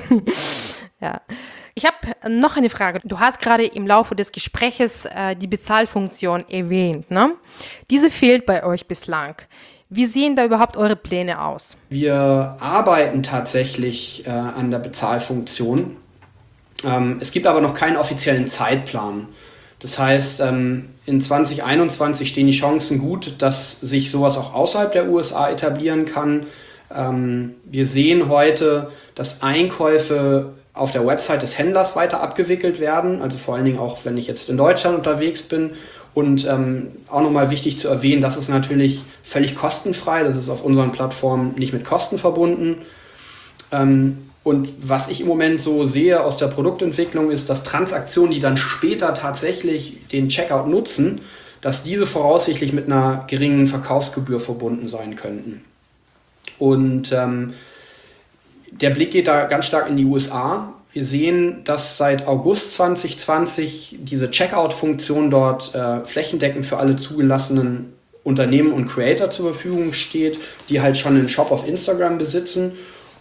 Ja. Ich habe noch eine Frage. Du hast gerade im Laufe des Gespräches äh, die Bezahlfunktion erwähnt, ne? Diese fehlt bei euch bislang. Wie sehen da überhaupt eure Pläne aus? Wir arbeiten tatsächlich äh, an der Bezahlfunktion. Ähm, es gibt aber noch keinen offiziellen Zeitplan. Das heißt, ähm, in zwanzig einundzwanzig stehen die Chancen gut, dass sich sowas auch außerhalb der U S A etablieren kann. Ähm, wir sehen heute, dass Einkäufe auf der Website des Händlers weiter abgewickelt werden. Also vor allen Dingen auch, wenn ich jetzt in Deutschland unterwegs bin. Und ähm, auch nochmal wichtig zu erwähnen, das ist natürlich völlig kostenfrei. Das ist auf unseren Plattformen nicht mit Kosten verbunden. Ähm, und was ich im Moment so sehe aus der Produktentwicklung ist, dass Transaktionen, die dann später tatsächlich den Checkout nutzen, dass diese voraussichtlich mit einer geringen Verkaufsgebühr verbunden sein könnten. Und ähm, der Blick geht da ganz stark in die U S A. Wir sehen, dass seit August zwanzig zwanzig diese Checkout-Funktion dort äh, flächendeckend für alle zugelassenen Unternehmen und Creator zur Verfügung steht, die halt schon einen Shop auf Instagram besitzen.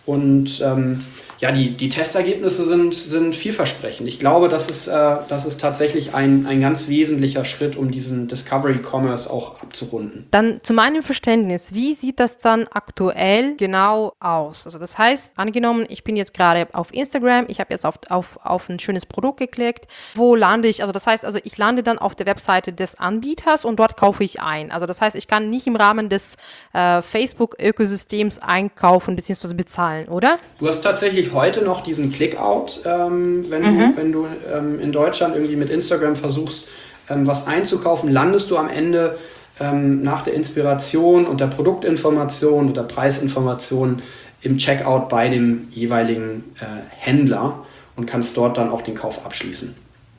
Und ähm, ja, die, die Testergebnisse sind, sind vielversprechend. Ich glaube, das ist, äh, das ist tatsächlich ein, ein ganz wesentlicher Schritt, um diesen Discovery Commerce auch abzurunden. Dann zu meinem Verständnis, wie sieht das dann aktuell genau aus? Also das heißt, angenommen, ich bin jetzt gerade auf Instagram, ich habe jetzt auf, auf, auf ein schönes Produkt geklickt. Wo lande ich? Also das heißt, also ich lande dann auf der Webseite des Anbieters und dort kaufe ich ein. Also das heißt, ich kann nicht im Rahmen des äh, Facebook-Ökosystems einkaufen bzw. bezahlen, oder? Du hast tatsächlich heute noch diesen Clickout, ähm, wenn, mhm. du, wenn du ähm, in Deutschland irgendwie mit Instagram versuchst, ähm, was einzukaufen, landest du am Ende ähm, nach der Inspiration und der Produktinformation oder Preisinformation im Checkout bei dem jeweiligen äh, Händler und kannst dort dann auch den Kauf abschließen.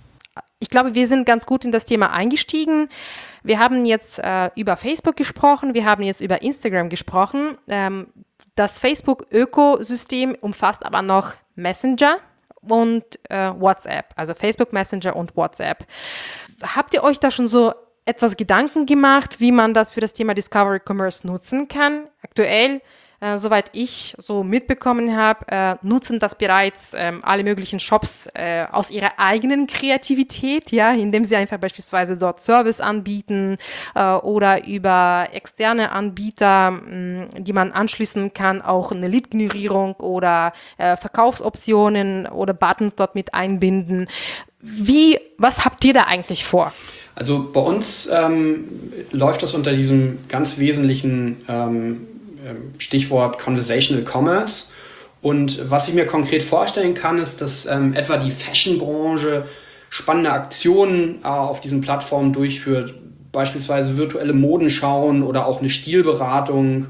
Ich glaube, wir sind ganz gut in das Thema eingestiegen. Wir haben jetzt äh, über Facebook gesprochen, wir haben jetzt über Instagram gesprochen. Ähm, das Facebook-Ökosystem umfasst aber noch Messenger und äh, WhatsApp, also Facebook Messenger und WhatsApp. Habt ihr euch da schon so etwas Gedanken gemacht, wie man das für das Thema Discovery Commerce nutzen kann? Aktuell, äh, soweit ich so mitbekommen habe, äh, nutzen das bereits ähm, alle möglichen Shops äh, aus ihrer eigenen Kreativität, ja, indem sie einfach beispielsweise dort Service anbieten äh, oder über externe Anbieter, mh, die man anschließen kann, auch eine Lead-Generierung oder äh, Verkaufsoptionen oder Buttons dort mit einbinden. Wie, was habt ihr da eigentlich vor? Also bei uns ähm, läuft das unter diesem ganz wesentlichen ähm, Stichwort Conversational Commerce. Und was ich mir konkret vorstellen kann, ist, dass ähm, etwa die Fashion-Branche spannende Aktionen äh, auf diesen Plattformen durchführt, beispielsweise virtuelle Modenschauen oder auch eine Stilberatung.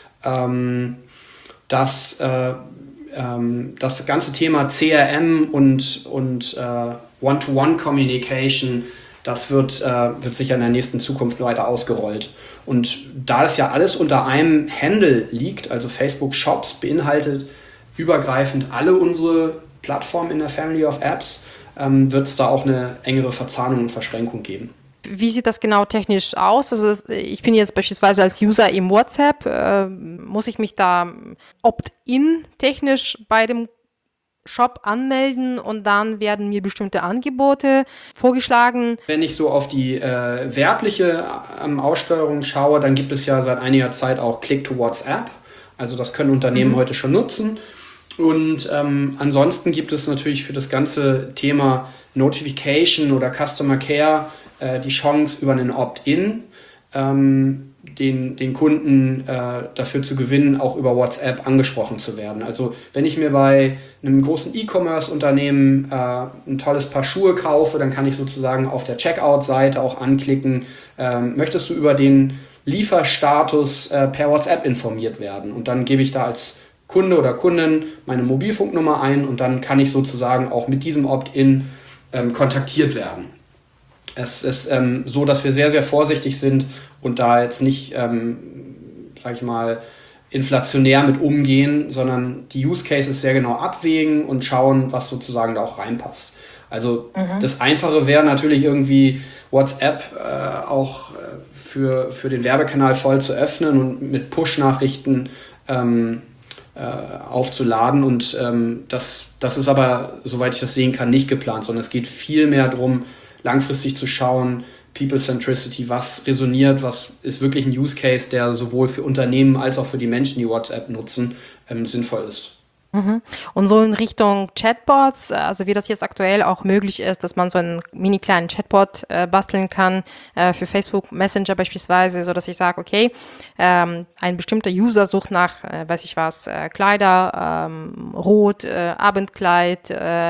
Ähm, dass äh, ähm, das ganze Thema C R M und, und äh, One-to-One-Communication, das wird, äh, wird sicher in der nächsten Zukunft weiter ausgerollt. Und da das ja alles unter einem Handle liegt, also Facebook Shops beinhaltet übergreifend alle unsere Plattformen in der Family of Apps, ähm, wird es da auch eine engere Verzahnung und Verschränkung geben. Wie sieht das genau technisch aus? Also das, ich bin jetzt beispielsweise als User im WhatsApp, äh, muss ich mich da opt-in technisch bei dem Shop anmelden und dann werden mir bestimmte Angebote vorgeschlagen. Wenn ich so auf die äh, werbliche ähm, Aussteuerung schaue, dann gibt es ja seit einiger Zeit auch Click to WhatsApp. Also das können Unternehmen mhm. heute schon nutzen. Und ähm, ansonsten gibt es natürlich für das ganze Thema Notification oder Customer Care äh, die Chance über einen Opt-in ähm, Den, den Kunden äh, dafür zu gewinnen, auch über WhatsApp angesprochen zu werden. Also wenn ich mir bei einem großen E-Commerce-Unternehmen äh, ein tolles Paar Schuhe kaufe, dann kann ich sozusagen auf der Checkout-Seite auch anklicken, äh, möchtest du über den Lieferstatus äh, per WhatsApp informiert werden? Und dann gebe ich da als Kunde oder Kundin meine Mobilfunknummer ein und dann kann ich sozusagen auch mit diesem Opt-in ähm, kontaktiert werden. Es ist ähm, so, dass wir sehr, sehr vorsichtig sind und da jetzt nicht, ähm, sag ich mal, inflationär mit umgehen, sondern die Use Cases sehr genau abwägen und schauen, was sozusagen da auch reinpasst. Also mhm. das Einfache wäre natürlich irgendwie WhatsApp äh, auch für, für den Werbekanal voll zu öffnen und mit Push-Nachrichten ähm, äh, aufzuladen. Und ähm, das, das ist aber, soweit ich das sehen kann, nicht geplant, sondern es geht viel mehr darum, langfristig zu schauen, People-Centricity, was resoniert, was ist wirklich ein Use Case, der sowohl für Unternehmen als auch für die Menschen, die WhatsApp nutzen, ähm, sinnvoll ist. Mhm. Und so in Richtung Chatbots, also wie das jetzt aktuell auch möglich ist, dass man so einen mini kleinen Chatbot äh, basteln kann, äh, für Facebook Messenger beispielsweise, so dass ich sage, okay, ähm, ein bestimmter User sucht nach, äh, weiß ich was, äh, Kleider, ähm, Rot, äh, Abendkleid, äh,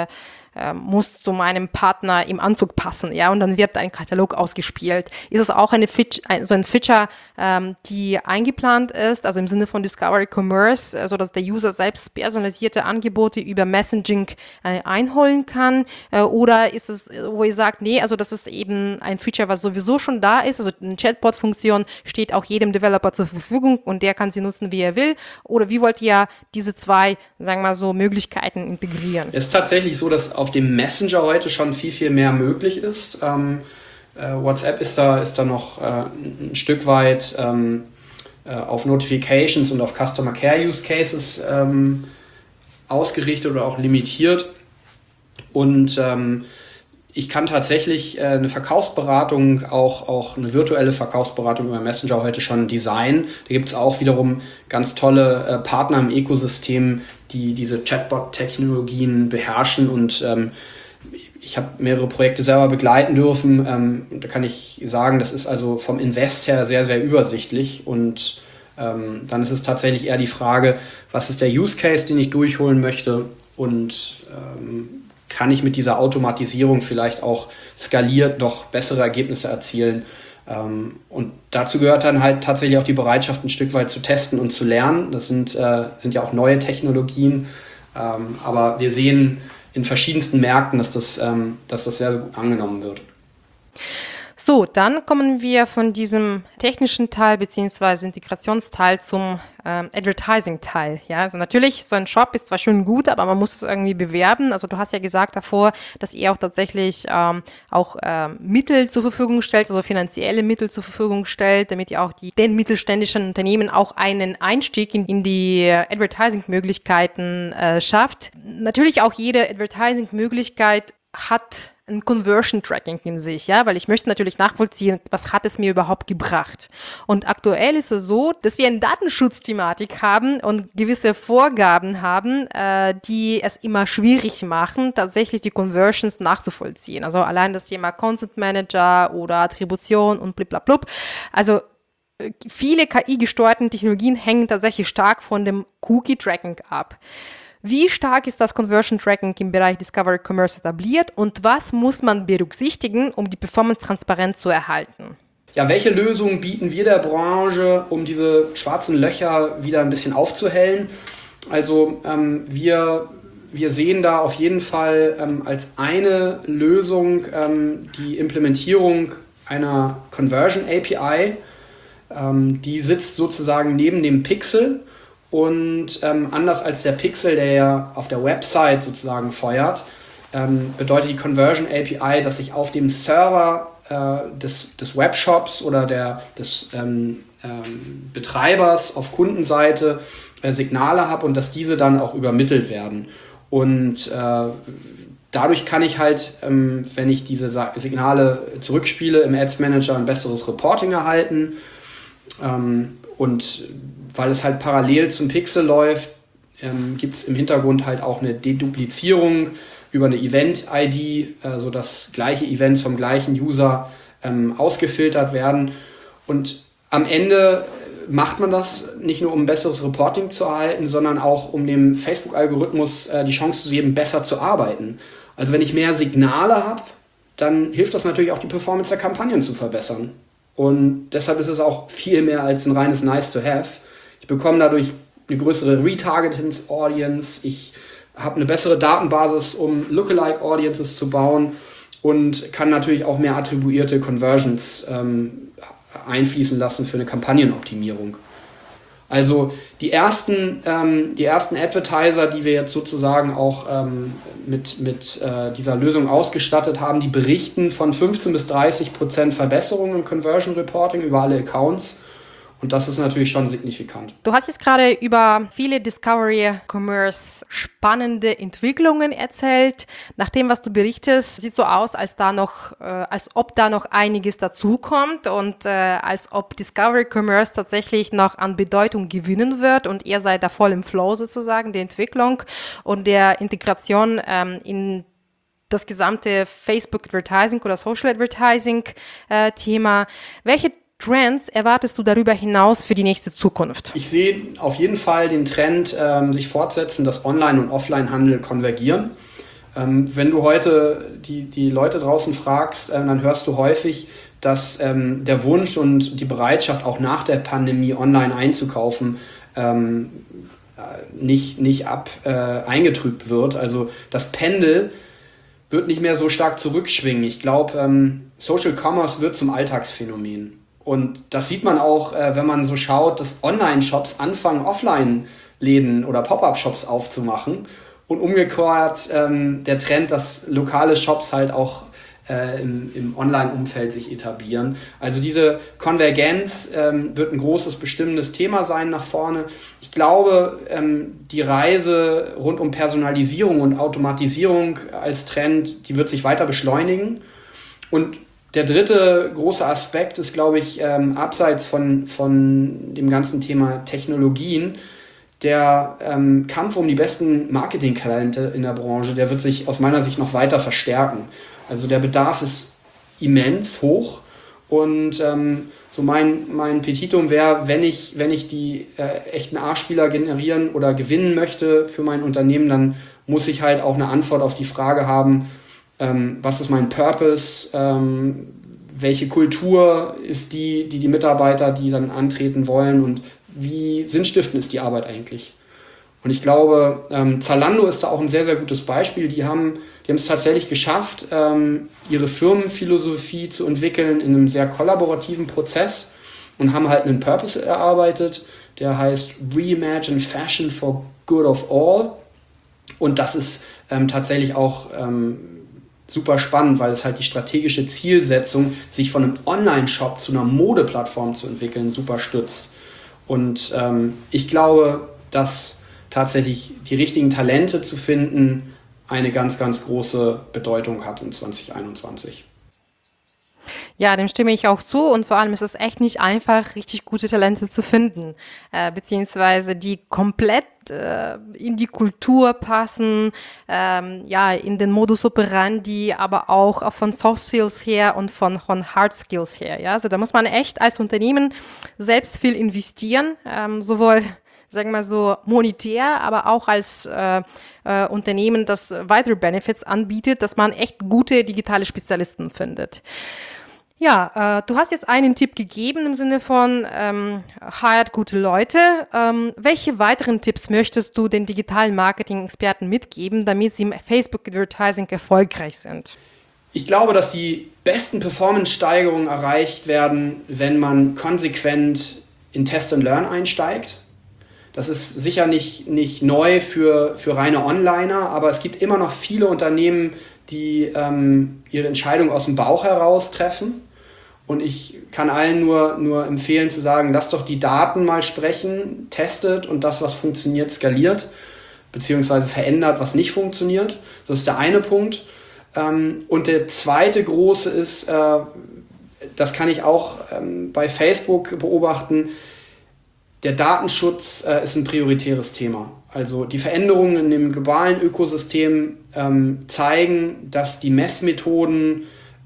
äh, muss zu meinem Partner im Anzug passen, ja, und dann wird ein Katalog ausgespielt. Ist es auch eine Feature, ein, so ein Feature, ähm, die eingeplant ist, also im Sinne von Discovery Commerce, äh, sodass der User selbst personalisierte Angebote über Messaging äh, einholen kann, äh, oder ist es, wo ihr sagt, nee, also das ist eben ein Feature, was sowieso schon da ist, also eine Chatbot-Funktion steht auch jedem Developer zur Verfügung und der kann sie nutzen, wie er will, oder wie wollt ihr diese zwei, sagen wir mal so, Möglichkeiten integrieren? Es ist tatsächlich so, dass auf dem Messenger heute schon viel, viel mehr möglich ist. Ähm, äh, WhatsApp ist da, ist da noch äh, ein Stück weit ähm, äh, auf Notifications und auf Customer Care Use Cases ähm, ausgerichtet oder auch limitiert. Und ähm, ich kann tatsächlich äh, eine Verkaufsberatung, auch, auch eine virtuelle Verkaufsberatung über Messenger heute schon designen. Da gibt es auch wiederum ganz tolle äh, Partner im Ökosystem, die diese Chatbot-Technologien beherrschen. Und ähm, ich habe mehrere Projekte selber begleiten dürfen. Ähm, da kann ich sagen, das ist also vom Invest her sehr, sehr übersichtlich. Und ähm, dann ist es tatsächlich eher die Frage, was ist der Use Case, den ich durchholen möchte, und ähm, kann ich mit dieser Automatisierung vielleicht auch skaliert noch bessere Ergebnisse erzielen. Und dazu gehört dann halt tatsächlich auch die Bereitschaft, ein Stück weit zu testen und zu lernen. Das sind, äh, sind ja auch neue Technologien. Aber wir sehen in verschiedensten Märkten, dass das, ähm, dass das sehr gut angenommen wird. So, dann kommen wir von diesem technischen Teil bzw. Integrationsteil zum ähm, Advertising-Teil. Ja, also natürlich, so ein Shop ist zwar schön gut, aber man muss es irgendwie bewerben. Also du hast ja gesagt davor, dass ihr auch tatsächlich ähm, auch ähm, Mittel zur Verfügung stellt, also finanzielle Mittel zur Verfügung stellt, damit ihr auch die, den mittelständischen Unternehmen auch einen Einstieg in, in die Advertising-Möglichkeiten äh, schafft. Natürlich auch jede Advertising-Möglichkeit hat ein Conversion-Tracking in sich, ja, weil ich möchte natürlich nachvollziehen, was hat es mir überhaupt gebracht. Und aktuell ist es so, dass wir eine Datenschutzthematik haben und gewisse Vorgaben haben, äh, die es immer schwierig machen, tatsächlich die Conversions nachzuvollziehen. Also allein das Thema Content Manager oder Attribution und bliblablub. Also viele K I-gesteuerten Technologien hängen tatsächlich stark von dem Cookie-Tracking ab. Wie stark ist das Conversion Tracking im Bereich Discovery Commerce etabliert und was muss man berücksichtigen, um die Performance-Transparenz zu erhalten? Ja, welche Lösungen bieten wir der Branche, um diese schwarzen Löcher wieder ein bisschen aufzuhellen? Also ähm, wir, wir sehen da auf jeden Fall ähm, als eine Lösung ähm, die Implementierung einer Conversion A P I. Ähm, die sitzt sozusagen neben dem Pixel. Und ähm, anders als der Pixel, der ja auf der Website sozusagen feuert, ähm, bedeutet die Conversion A P I, dass ich auf dem Server äh, des, des Webshops oder der, des ähm, ähm, Betreibers auf Kundenseite äh, Signale habe und dass diese dann auch übermittelt werden. Und äh, dadurch kann ich halt, ähm, wenn ich diese Signale zurückspiele, im Ads Manager ein besseres Reporting erhalten. Ähm, und weil es halt parallel zum Pixel läuft, ähm, gibt es im Hintergrund halt auch eine Deduplizierung über eine Event-I D, äh, sodass gleiche Events vom gleichen User ähm, ausgefiltert werden. Und am Ende macht man das nicht nur, um ein besseres Reporting zu erhalten, sondern auch, um dem Facebook-Algorithmus äh, die Chance zu geben, besser zu arbeiten. Also wenn ich mehr Signale habe, dann hilft das natürlich auch, die Performance der Kampagnen zu verbessern. Und deshalb ist es auch viel mehr als ein reines Nice-to-have. Ich bekomme dadurch eine größere Retargetings-Audience, ich habe eine bessere Datenbasis, um Lookalike-Audiences zu bauen und kann natürlich auch mehr attribuierte Conversions ähm, einfließen lassen für eine Kampagnenoptimierung. Also die ersten, ähm, die ersten Advertiser, die wir jetzt sozusagen auch ähm, mit, mit äh, dieser Lösung ausgestattet haben, die berichten von fünfzehn bis dreißig Prozent Verbesserung im Conversion Reporting über alle Accounts. Und das ist natürlich schon signifikant. Du hast jetzt gerade über viele Discovery Commerce spannende Entwicklungen erzählt. Nach dem, was du berichtest, sieht so aus, als da noch, äh, als ob da noch einiges dazukommt und äh, als ob Discovery Commerce tatsächlich noch an Bedeutung gewinnen wird und ihr seid da voll im Flow sozusagen der Entwicklung und der Integration ähm, in das gesamte Facebook Advertising oder Social Advertising äh, Thema. Welche Trends erwartest du darüber hinaus für die nächste Zukunft? Ich sehe auf jeden Fall den Trend ähm, sich fortsetzen, dass Online- und Offline-Handel konvergieren. Ähm, wenn du heute die, die Leute draußen fragst, ähm, dann hörst du häufig, dass ähm, der Wunsch und die Bereitschaft, auch nach der Pandemie online einzukaufen, ähm, nicht, nicht ab äh, eingetrübt wird. Also das Pendel wird nicht mehr so stark zurückschwingen. Ich glaube, ähm, Social Commerce wird zum Alltagsphänomen. Und das sieht man auch, äh, wenn man so schaut, dass Online-Shops anfangen, Offline-Läden oder Pop-up-Shops aufzumachen. Und umgekehrt ähm, der Trend, dass lokale Shops halt auch äh, im, im Online-Umfeld sich etablieren. Also diese Konvergenz ähm, wird ein großes bestimmendes Thema sein nach vorne. Ich glaube, ähm, die Reise rund um Personalisierung und Automatisierung als Trend, die wird sich weiter beschleunigen. Und der dritte große Aspekt ist, glaube ich, ähm, abseits von, von dem ganzen Thema Technologien, der ähm, Kampf um die besten Marketingtalente in der Branche, der wird sich aus meiner Sicht noch weiter verstärken. Also der Bedarf ist immens hoch und ähm, so mein, mein Petitum wäre, wenn ich, wenn ich die äh, echten A-Spieler generieren oder gewinnen möchte für mein Unternehmen, dann muss ich halt auch eine Antwort auf die Frage haben, ähm, was ist mein Purpose, ähm, welche Kultur ist die, die die Mitarbeiter, die dann antreten wollen und wie sinnstiftend ist die Arbeit eigentlich? Und ich glaube, ähm, Zalando ist da auch ein sehr, sehr gutes Beispiel. Die haben, die haben es tatsächlich geschafft, ähm, ihre Firmenphilosophie zu entwickeln in einem sehr kollaborativen Prozess und haben halt einen Purpose erarbeitet, der heißt Reimagine Fashion for Good of All. Und das ist ähm, tatsächlich auch ähm, super spannend, weil es halt die strategische Zielsetzung, sich von einem Online-Shop zu einer Modeplattform zu entwickeln, super stützt. Und ähm, ich glaube, dass tatsächlich die richtigen Talente zu finden eine ganz, ganz große Bedeutung hat in zwanzig einundzwanzig. Ja, dem stimme ich auch zu und vor allem ist es echt nicht einfach, richtig gute Talente zu finden, äh, beziehungsweise die komplett äh, in die Kultur passen, ähm, ja, in den Modus operandi, aber auch von Soft Skills her und von, von Hard Skills her. Ja, also da muss man echt als Unternehmen selbst viel investieren, ähm, sowohl sagen wir so monetär, aber auch als äh, äh, Unternehmen, das weitere Benefits anbietet, dass man echt gute digitale Spezialisten findet. Ja, äh, du hast jetzt einen Tipp gegeben im Sinne von ähm, hired gute Leute. Ähm, welche weiteren Tipps möchtest du den digitalen Marketing-Experten mitgeben, damit sie im Facebook-Advertising erfolgreich sind? Ich glaube, dass die besten Performance-Steigerungen erreicht werden, wenn man konsequent in Test and Learn einsteigt. Das ist sicher nicht, nicht neu für, für reine Onliner, aber es gibt immer noch viele Unternehmen, die ähm, ihre Entscheidung aus dem Bauch heraus treffen. Und ich kann allen nur, nur empfehlen zu sagen, lasst doch die Daten mal sprechen, testet und das, was funktioniert, skaliert, beziehungsweise verändert, was nicht funktioniert. Das ist der eine Punkt. Ähm, und der zweite große ist, äh, das kann ich auch ähm, bei Facebook beobachten, der Datenschutz äh, ist ein prioritäres Thema. Also die Veränderungen in dem globalen Ökosystem ähm, zeigen, dass die Messmethoden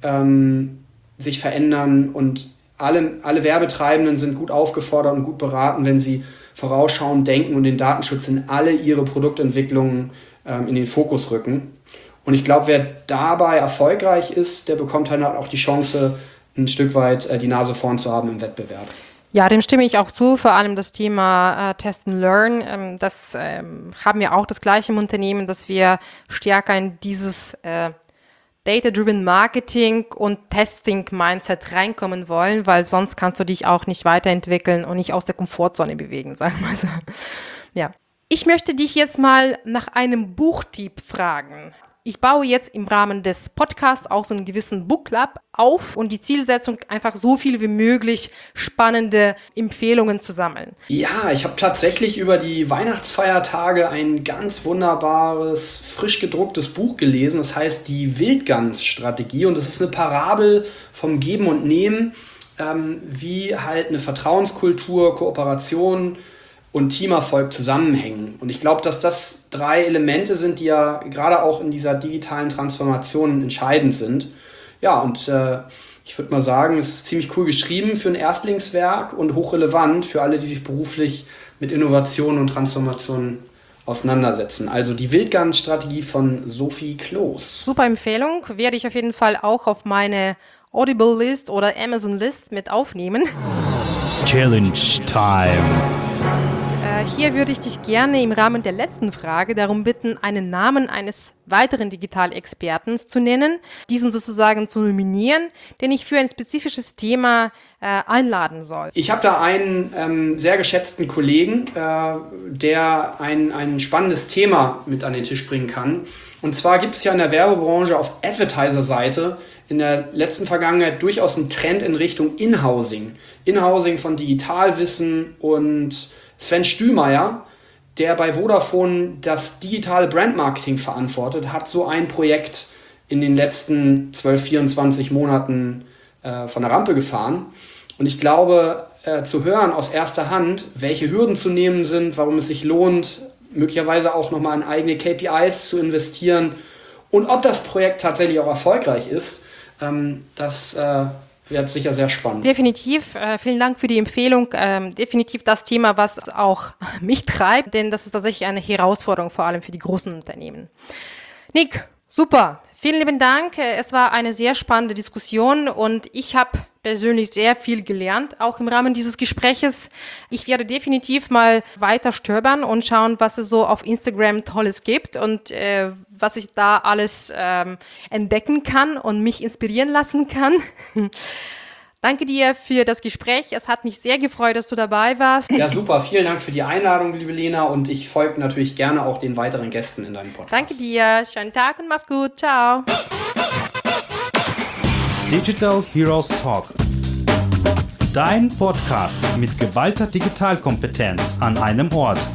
ähm, sich verändern und alle, alle Werbetreibenden sind gut aufgefordert und gut beraten, wenn sie vorausschauend denken und den Datenschutz in alle ihre Produktentwicklungen ähm, in den Fokus rücken. Und ich glaube, wer dabei erfolgreich ist, der bekommt halt auch die Chance, ein Stück weit äh, die Nase vorn zu haben im Wettbewerb. Ja, dem stimme ich auch zu, vor allem das Thema äh, Test and Learn. Ähm, das ähm, haben wir auch das gleiche im Unternehmen, dass wir stärker in dieses äh, Data-Driven Marketing und Testing-Mindset reinkommen wollen, weil sonst kannst du dich auch nicht weiterentwickeln und nicht aus der Komfortzone bewegen, sagen wir mal so. Ja. Ich möchte dich jetzt mal nach einem Buchtipp fragen. Ich baue jetzt im Rahmen des Podcasts auch so einen gewissen Book Club auf und die Zielsetzung, einfach so viel wie möglich spannende Empfehlungen zu sammeln. Ja, ich habe tatsächlich über die Weihnachtsfeiertage ein ganz wunderbares, frisch gedrucktes Buch gelesen. Das heißt die Wildgans-Strategie und das ist eine Parabel vom Geben und Nehmen, ähm, wie halt eine Vertrauenskultur, Kooperation und Teamerfolg zusammenhängen. Und ich glaube, dass das drei Elemente sind, die ja gerade auch in dieser digitalen Transformation entscheidend sind. Ja, und äh, ich würde mal sagen, es ist ziemlich cool geschrieben für ein Erstlingswerk und hochrelevant für alle, die sich beruflich mit Innovation und Transformation auseinandersetzen. Also die Wildgans-Strategie von Sophie Kloos. Super Empfehlung, werde ich auf jeden Fall auch auf meine Audible-List oder Amazon-List mit aufnehmen. Challenge Time. Äh, hier würde ich dich gerne im Rahmen der letzten Frage darum bitten, einen Namen eines weiteren Digitalexperten zu nennen, diesen sozusagen zu nominieren, den ich für ein spezifisches Thema äh, einladen soll. Ich habe da einen ähm, sehr geschätzten Kollegen, äh, der ein, ein spannendes Thema mit an den Tisch bringen kann. Und zwar gibt es ja in der Werbebranche auf Advertiser-Seite in der letzten Vergangenheit durchaus einen Trend in Richtung Inhousing. Inhousing von Digitalwissen, und Sven Stühlmeier, der bei Vodafone das digitale Brandmarketing verantwortet, hat so ein Projekt in den letzten zwölf, vierundzwanzig Monaten äh, von der Rampe gefahren. Und ich glaube, äh, zu hören aus erster Hand, welche Hürden zu nehmen sind, warum es sich lohnt, möglicherweise auch nochmal in eigene K P Is zu investieren und ob das Projekt tatsächlich auch erfolgreich ist, ähm, das äh, wird sicher sehr spannend. Definitiv. Äh, vielen Dank für die Empfehlung. Ähm, definitiv das Thema, was auch mich treibt, denn das ist tatsächlich eine Herausforderung, vor allem für die großen Unternehmen. Nick, super. Vielen lieben Dank. Es war eine sehr spannende Diskussion und ich habe persönlich sehr viel gelernt, auch im Rahmen dieses Gespräches. Ich werde definitiv mal weiter stöbern und schauen, was es so auf Instagram Tolles gibt und äh, was ich da alles ähm, entdecken kann und mich inspirieren lassen kann. Danke dir für das Gespräch. Es hat mich sehr gefreut, dass du dabei warst. Ja, super. Vielen Dank für die Einladung, liebe Lena. Und ich folge natürlich gerne auch den weiteren Gästen in deinem Podcast. Danke dir. Schönen Tag und mach's gut. Ciao. Digital Heroes Talk. Dein Podcast mit geballter Digitalkompetenz an einem Ort.